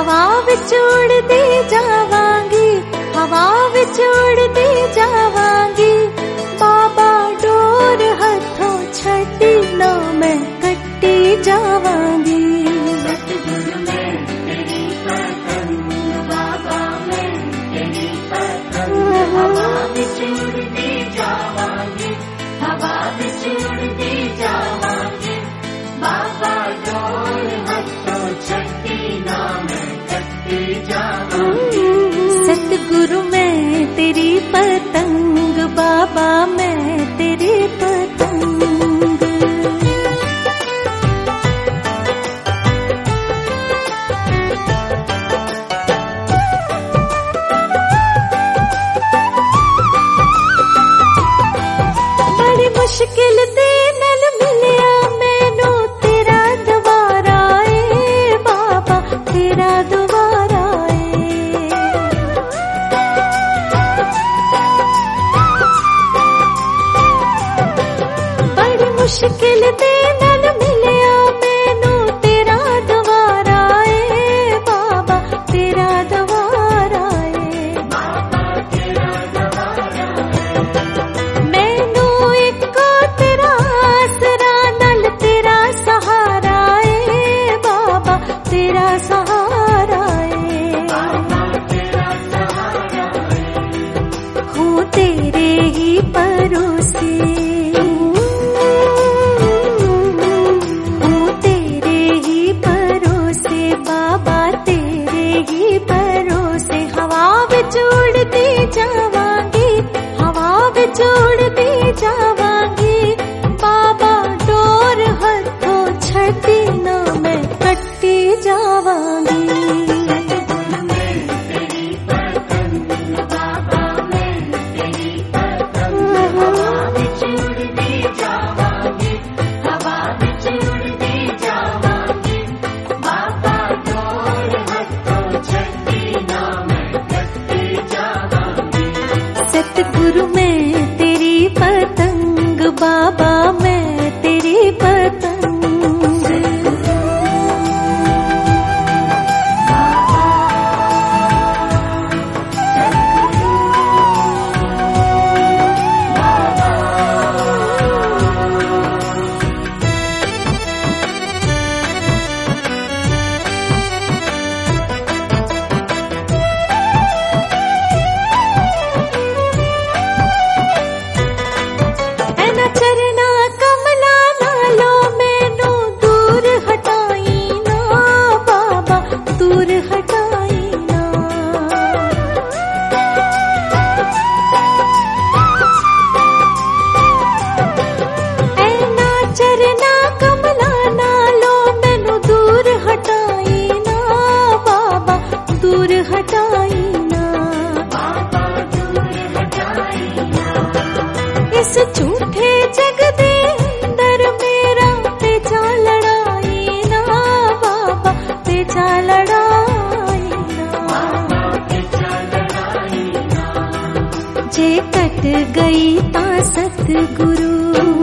हवा विच उड़दी जावांगी, हवा विच उड़दी जावांगी। बाबा डोर हथों छड्डी ना मैं कट्टी जावांगी। सतगुरु मैं तेरी पतंग, बाबा मैं तेरी पतंग। हवा विच उड़दी जावांगी, हवा विच उड़दी जावांगी। बाबा डोर हथों छड्डी ना मैं कट्टी जावांगी। सतगुरु मैं तेरी पतंग, बाबा मैं तेरी पतंग। बड़ी मुश्किल दे नाल मिलिया मैनू तेरा दुबारा ए बाबा, तेरा दुबारा ए। बड़ी मुश्किल दे नाल मिलिया मैनू तेरा दुबारा ए बाबा, तेरा दुबारा ए। मैनू इको तेरा आसरा नाल तेरा सहारा ए बाबा, तेरा सहारा ए। हूँ तेरे ही परोसे, हूँ तेरे ही परोसे बाबा, तेरे ही परोसे। हवा विच उड़दी जावांगी, हवा विच उड़दी जावांगी। बाबा डोर हथों छड्डी ना मैं कट्टी जावांगी। सतगुरु मैं तेरी पतंग, बाबा मैं तेरी पतंग। ऐना चरना कमला नालो मैनू दूर हटाई ना बाबा, दूर हटाई ना। ऐना चरना कमला नालो मैनू दूर हटाई ना बाबा, दूर हटाई ना। इस झूठे जग दे अंदर मेरा पेचा लड़ाई ना बाबा, पेचा लड़ाई ना। जे कट गई ता सतगुरु,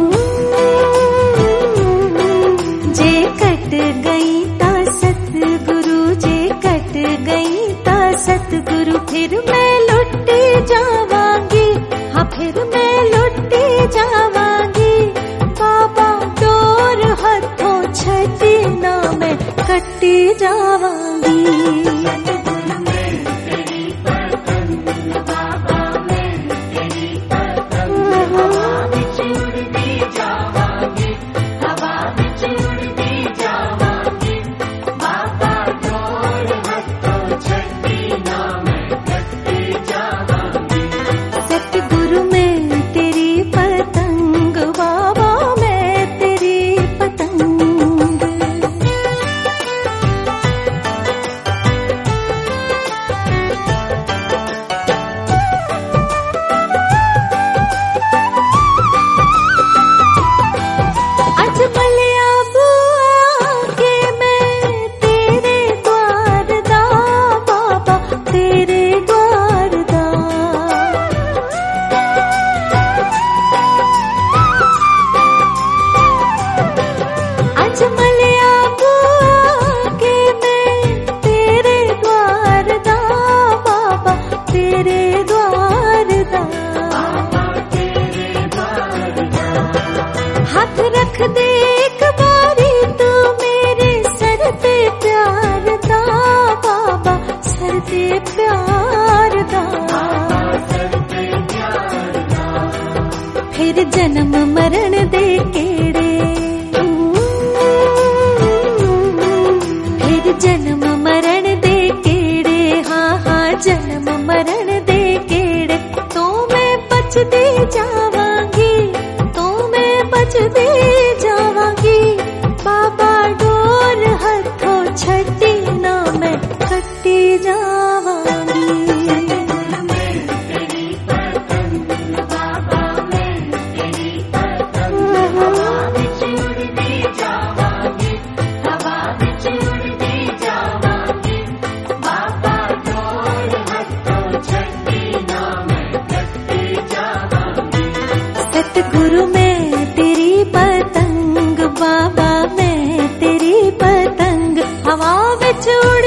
जे कट गई ता सतगुरु, जे कट गई ता सतगुरु। फिर मैं लुटी जावांगी, हाँ फिर मैं लुटी जावांगी। बाबा डोर हथों छड्डी ना मैं कट्टी जावांगी। सतगुरु मैं तेरी पतंग, बाबा मैं तेरी पतंग। जन्म मरण दे केड़े, फिर जन्म मरण दे केड़े, हाँ हाँ जन्म मरण दे केड़े। तो मैं बचती जावांगी, तो मैं बचती जावांगी। बाबा डोर हथों छटी ना मैं कटी जावांगी। सतगुरु मैं तेरी पतंग, बाबा मैं तेरी पतंग, हवा विच उड़